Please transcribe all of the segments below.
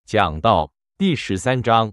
讲道第13章。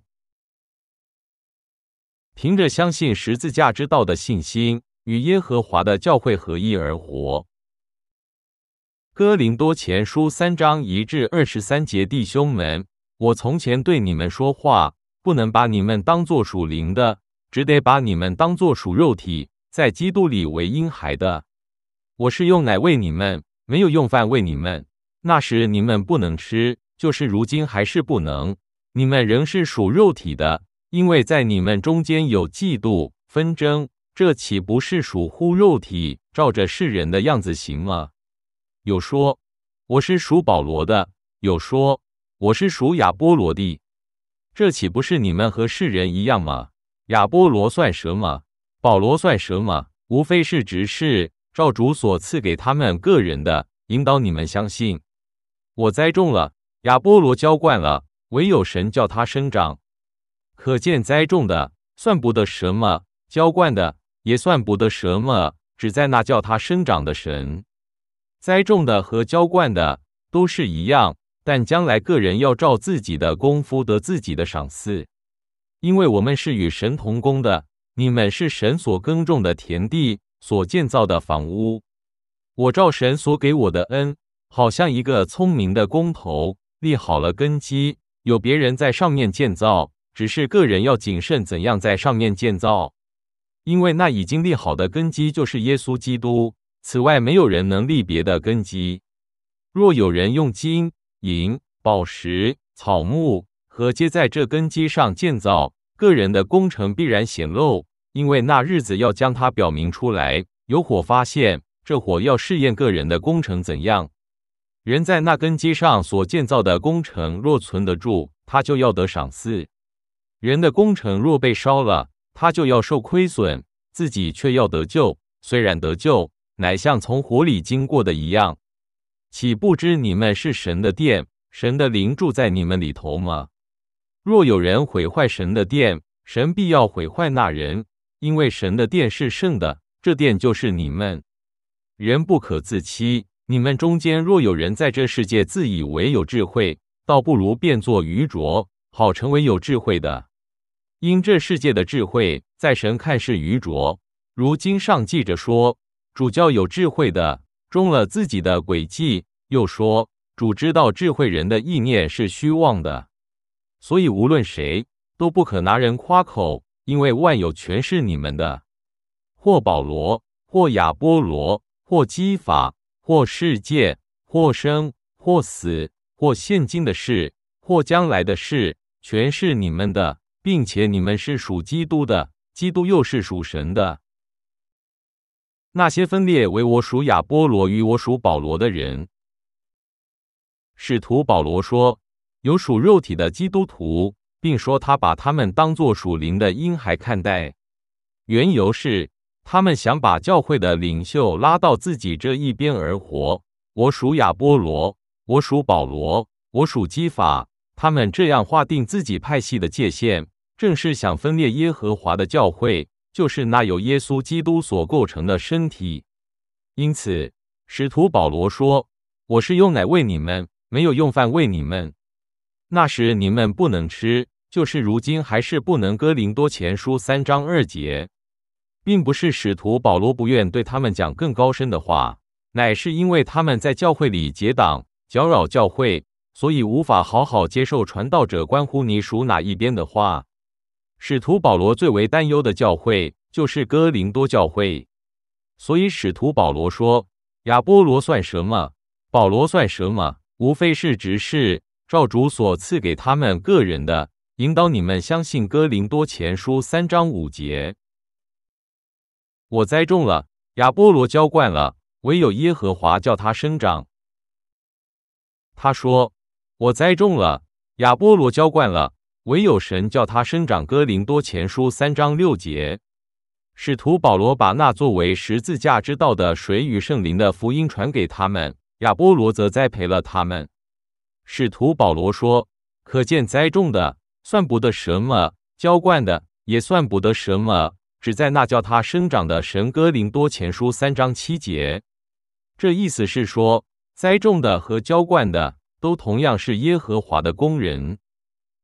凭着相信十字架之道的信心，与耶和华的教会合一而活。哥林多前书3章1至23节，弟兄们，我从前对你们说话，不能把你们当作属灵的，只得把你们当作属肉体，在基督里为婴孩的。我是用奶喂你们，没有用饭喂你们。那时你们不能吃，就是如今还是不能。你们仍是属肉体的，因为在你们中间有嫉妒、纷争，这岂不是属乎肉体，照着世人的样子行吗？有说我是属保罗的，有说我是属亚波罗的，这岂不是你们和世人一样吗？亚波罗算什么？保罗算什么？无非是执事，照主所赐给他们个人的，引导你们相信。我栽种了，亚波罗浇灌了，唯有神叫他生长。可见栽种的算不得什么，浇灌的也算不得什么，只在那叫他生长的神。栽种的和浇灌的都是一样，但将来个人要照自己的功夫得自己的赏赐。因为我们是与神同工的，你们是神所耕种的田地，所建造的房屋。我照神所给我的恩，好像一个聪明的工头，立好了根基，有别人在上面建造，只是个人要谨慎怎样在上面建造。因为那已经立好的根基就是耶稣基督，此外没有人能立别的根基。若有人用金、银、宝石、草木和皆在这根基上建造，个人的工程必然显露，因为那日子要将它表明出来，有火发现，这火要试验个人的工程怎样。人在那根基上所建造的工程若存得住，他就要得赏赐；人的工程若被烧了，他就要受亏损，自己却要得救，虽然得救，乃像从火里经过的一样。岂不知你们是神的殿，神的灵住在你们里头吗？若有人毁坏神的殿，神必要毁坏那人，因为神的殿是圣的，这殿就是你们。人不可自欺，你们中间若有人在这世界自以为有智慧，倒不如变作愚拙，好成为有智慧的。因这世界的智慧，在神看是愚拙。如经上记着说，主叫有智慧的中了自己的诡计，又说，主知道智慧人的意念是虚妄的。所以无论谁都不可拿人夸口，因为万有全是你们的。或保罗，或亚波罗，或基法，或世界，或生，或死，或现今的事，或将来的事，全是你们的，并且你们是属基督的，基督又是属神的。那些分裂为我属亚波罗与我属保罗的人，使徒保罗说，有属肉体的基督徒，并说他把他们当作属灵的婴孩看待。缘由是他们想把教会的领袖拉到自己这一边而活。我属亚波罗，我属保罗，我属基法，他们这样划定自己派系的界限，正是想分裂耶和华的教会，就是那由耶稣基督所构成的身体。因此使徒保罗说，我是用奶喂你们，没有用饭喂你们。那时你们不能吃，就是如今还是不能。哥林多前书3章2节，并不是使徒保罗不愿对他们讲更高深的话，乃是因为他们在教会里结党，搅扰教会，所以无法好好接受传道者关乎你属哪一边的话。使徒保罗最为担忧的教会就是哥林多教会，所以使徒保罗说，亚波罗算什么？保罗算什么？无非是执事，照主所赐给他们个人的，引导你们相信。哥林多前书3章5节。我栽种了，亚波罗浇灌了，唯有耶和华叫他生长。他说，我栽种了，亚波罗浇灌了，唯有神叫他生长。哥林多前书3章6节。使徒保罗把那作为十字架之道的水与圣灵的福音传给他们，亚波罗则栽培了他们。使徒保罗说，可见栽种的算不得什么，浇灌的也算不得什么，只在那叫他生长的神。哥林多前书3章7节。这意思是说，栽种的和浇灌的都同样是耶和华的工人。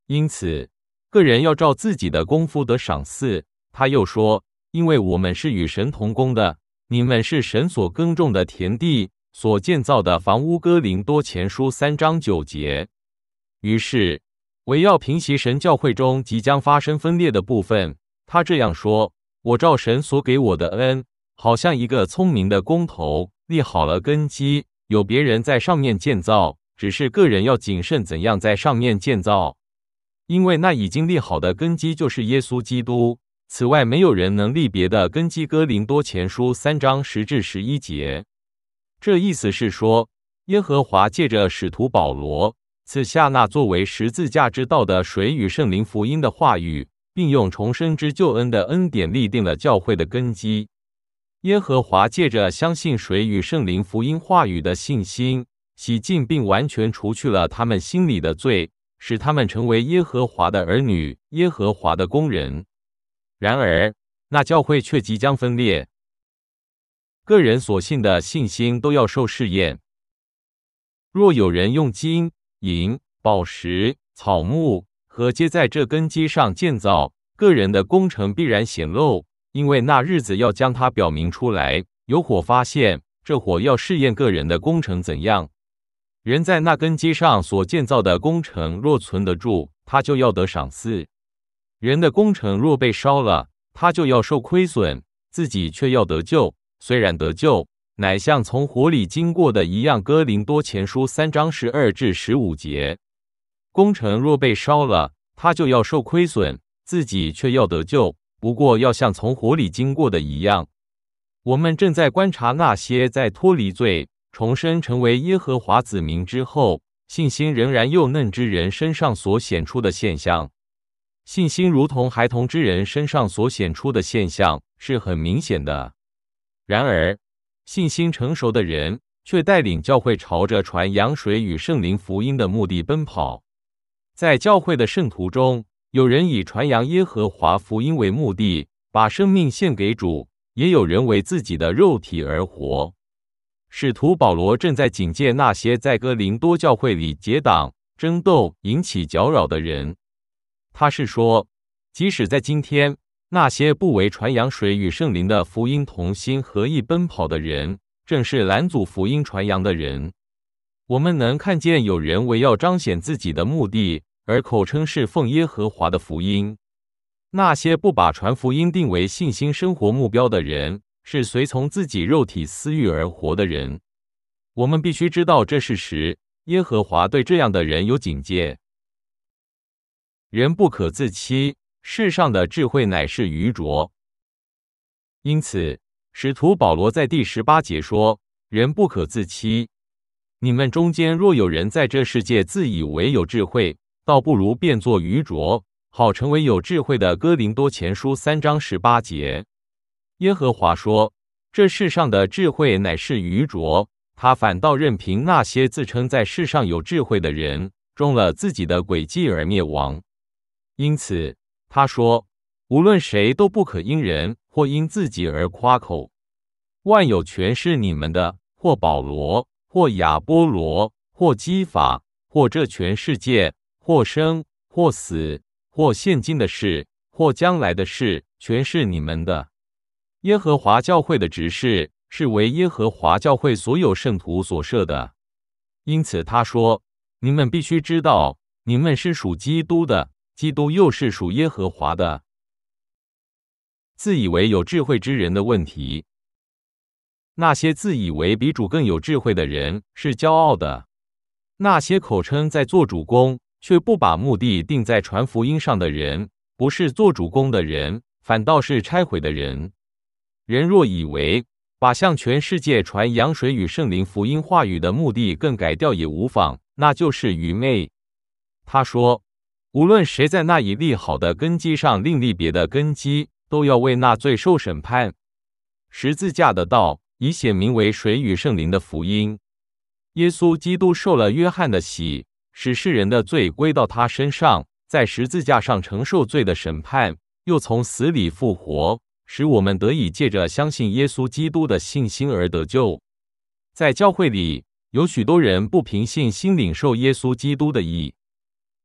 因此，个人要照自己的功夫得赏赐。他又说，因为我们是与神同工的，你们是神所耕种的田地，所建造的房屋。哥林多前书3章9节。于是，为要平息神教会中即将发生分裂的部分，他这样说：我照神所给我的恩，好像一个聪明的工头，立好了根基，有别人在上面建造，只是个人要谨慎怎样在上面建造。因为那已经立好的根基就是耶稣基督，此外没有人能立别的根基。哥林多前书3章10至11节。这意思是说，耶和华借着使徒保罗赐下那作为十字架之道的水与圣灵福音的话语，并用重生之救恩的恩典立定了教会的根基。耶和华借着相信水与圣灵福音话语的信心，洗净并完全除去了他们心里的罪，使他们成为耶和华的儿女，耶和华的工人。然而，那教会却即将分裂。个人所信的信心都要受试验。若有人用金、银、宝石、草木和皆在这根基上建造，个人的工程必然显露，因为那日子要将它表明出来。有火发现，这火要试验个人的工程怎样。人在那根基上所建造的工程若存得住，他就要得赏赐；人的工程若被烧了，他就要受亏损，自己却要得救。虽然得救，乃像从火里经过的一样。哥林多前书3章12至15节。工程若被烧了，他就要受亏损，自己却要得救，不过要像从火里经过的一样。我们正在观察那些在脱离罪、重生成为耶和华子民之后，信心仍然幼嫩之人身上所显出的现象。信心如同孩童之人身上所显出的现象是很明显的。然而，信心成熟的人却带领教会朝着传扬水与圣灵福音的目的奔跑。在教会的圣徒中，有人以传扬耶和华福音为目的，把生命献给主，也有人为自己的肉体而活。使徒保罗正在警戒那些在哥林多教会里结党、争斗、引起搅扰的人。他是说，即使在今天，那些不为传扬水与圣灵的福音同心合意奔跑的人，正是拦阻福音传扬的人。我们能看见有人为要彰显自己的目的，而口称是奉耶和华的福音。那些不把传福音定为信心生活目标的人，是随从自己肉体私欲而活的人。我们必须知道这事实，耶和华对这样的人有警戒。人不可自欺，世上的智慧乃是愚拙。因此，使徒保罗在第18节说：人不可自欺。你们中间若有人在这世界自以为有智慧，倒不如变作愚拙，好成为有智慧的。哥林多前书3章18节。耶和华说，这世上的智慧乃是愚拙，他反倒任凭那些自称在世上有智慧的人，中了自己的诡计而灭亡。因此，他说，无论谁都不可因人或因自己而夸口。万有全是你们的，或保罗，或亚波罗，或基法，或这全世界，或生，或死，或现今的事，或将来的事，全是你们的。耶和华教会的执事是为耶和华教会所有圣徒所设的。因此他说，你们必须知道，你们是属基督的，基督又是属耶和华的。自以为有智慧之人的问题。那些自以为比主更有智慧的人是骄傲的。那些口称在做主工，却不把目的定在传福音上的人，不是做主工的人，反倒是拆毁的人。人若以为把向全世界传扬水与圣灵福音话语的目的更改掉也无妨，那就是愚昧。他说，无论谁在那已立好的根基上另立别的根基，都要为那罪受审判。十字架的道已显明为水与圣灵的福音。耶稣基督受了约翰的洗，使世人的罪归到他身上，在十字架上承受罪的审判，又从死里复活，使我们得以借着相信耶稣基督的信心而得救。在教会里，有许多人不凭信心领受耶稣基督的义。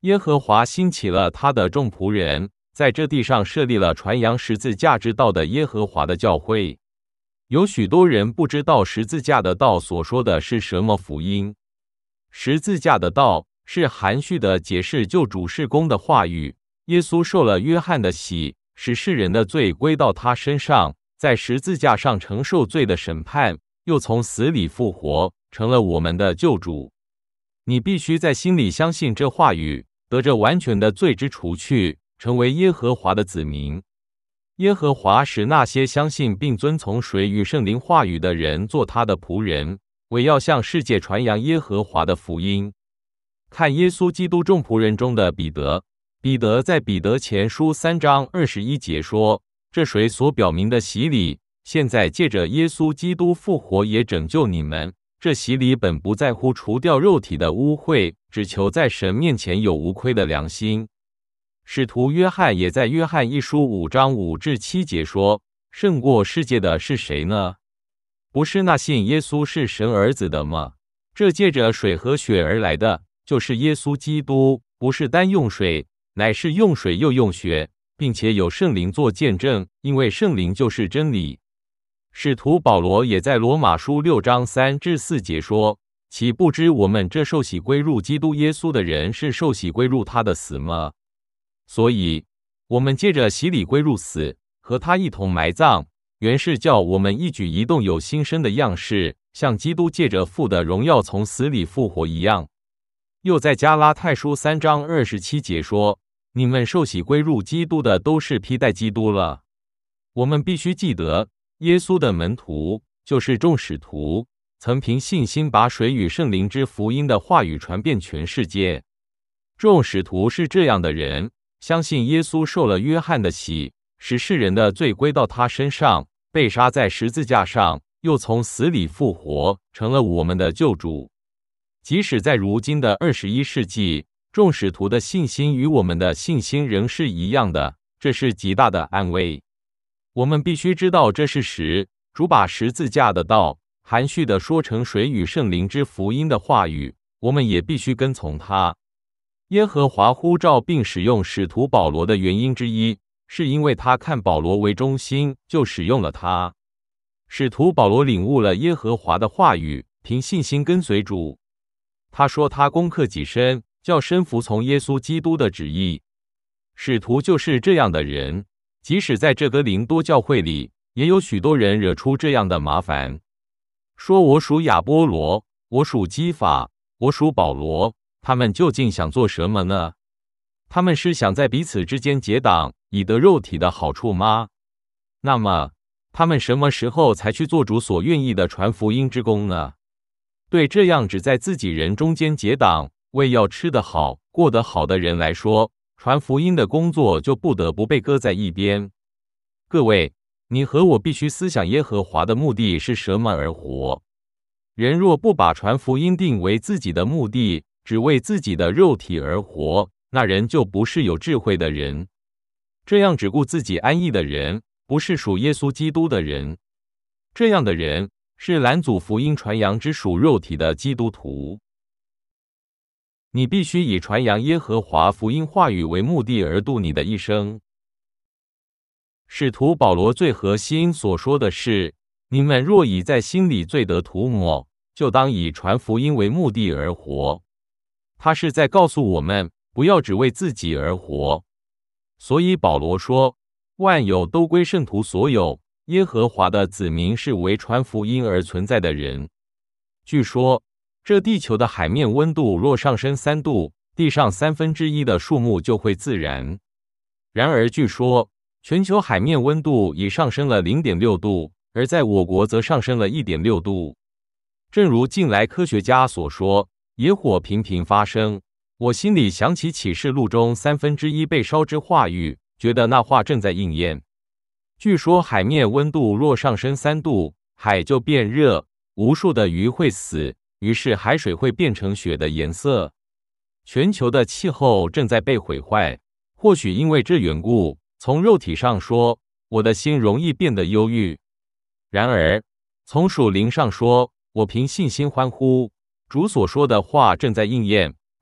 耶和华兴起了他的众仆人，在这地上设立了传扬十字架之道的耶和华的教会。有许多人不知道十字架的道所说的是什么福音。十字架的道是含蓄的解释救主事工的话语。耶稣受了约翰的洗，使世人的罪归到他身上，在十字架上承受罪的审判，又从死里复活，成了我们的救主。你必须在心里相信这话语，得着完全的罪之除去，成为耶和华的子民。耶和华使那些相信并遵从水与圣灵话语的人做他的仆人，为要向世界传扬耶和华的福音。看耶稣基督众仆人中的彼得。彼得在彼得前书3章21节说：这水所表明的洗礼，现在借着耶稣基督复活也拯救你们。这洗礼本不在乎除掉肉体的污秽，只求在神面前有无亏的良心。使徒约翰也在约翰一书5章5至7节说：胜过世界的是谁呢？不是那信耶稣是神儿子的吗？这借着水和血而来的，就是耶稣基督，不是单用水，乃是用水又用血，并且有圣灵作见证，因为圣灵就是真理。使徒保罗也在罗马书6章3至4节说：岂不知我们这受洗归入基督耶稣的人，是受洗归入他的死吗？所以我们借着洗礼归入死，和他一同埋葬，原是叫我们一举一动有新生的样式，像基督借着父的荣耀从死里复活一样。又在加拉太书3章27节说：你们受洗归入基督的，都是披戴基督了。我们必须记得，耶稣的门徒，就是众使徒，曾凭信心把水与圣灵之福音的话语传遍全世界。众使徒是这样的人，相信耶稣受了约翰的洗，使世人的罪归到他身上，被杀在十字架上，又从死里复活，成了我们的救主。即使在如今的21世纪，众使徒的信心与我们的信心仍是一样的，这是极大的安慰。我们必须知道这事实，主把十字架的道含蓄地说成水与圣灵之福音的话语，我们也必须跟从他。耶和华呼召并使用使徒保罗的原因之一，是因为他看保罗为中心，就使用了他。使徒保罗领悟了耶和华的话语，凭信心跟随主。他说他攻克己身，叫身服从耶稣基督的旨意。使徒就是这样的人，即使在这哥林多教会里，也有许多人惹出这样的麻烦，说我属亚波罗，我属基法，我属保罗，他们究竟想做什么呢？他们是想在彼此之间结党，以得肉体的好处吗？那么他们什么时候才去做主所愿意的传福音之功呢？对这样只在自己人中间结党，为要吃得好、过得好的人来说，传福音的工作就不得不被搁在一边。各位，你和我必须思想耶和华的目的是什么而活。人若不把传福音定为自己的目的，只为自己的肉体而活，那人就不是有智慧的人。这样只顾自己安逸的人，不是属耶稣基督的人。这样的人是拦阻福音传扬之属肉体的基督徒。你必须以传扬耶和华福音话语为目的而度你的一生。使徒保罗最核心所说的是：你们若以在心里罪得涂抹，就当以传福音为目的而活。他是在告诉我们，不要只为自己而活。所以保罗说，万有都归圣徒所有，耶和华的子民是为传福音而存在的人。据说这地球的海面温度若上升3度，地上1/3的树木就会自燃。然而据说全球海面温度已上升了 0.6 度，而在我国则上升了 1.6 度。正如近来科学家所说，野火频频发生。我心里想起启示录中1/3被烧之话语，觉得那话正在应验。据说海面温度若上升3度，海就变热，无数的鱼会死，于是海水会变成血的颜色。全球的气候正在被毁坏。或许因为这缘故，从肉体上说，我的心容易变得忧郁。然而从属灵上说，我凭信心欢呼，主所说的话正在应验，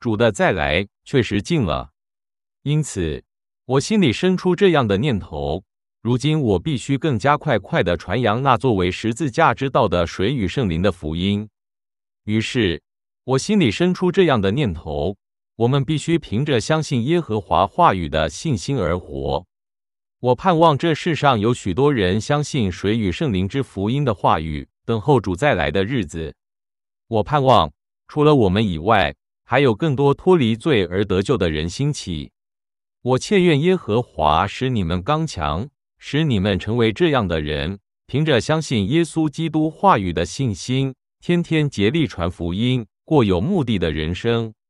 主的再来确实近了。因此，我心里生出这样的念头：如今我必须更加快地传扬那作为十字架之道的水与圣灵的福音。于是，我心里生出这样的念头：我们必须凭着相信耶和华话语的信心而活。我盼望这世上有许多人相信水与圣灵之福音的话语，等候主再来的日子。我盼望，除了我们以外，还有更多脱离罪而得救的人兴起。我切愿耶和华使你们刚强，使你们成为这样的人，凭着相信耶稣基督话语的信心，天天竭力传福音，过有目的的人生。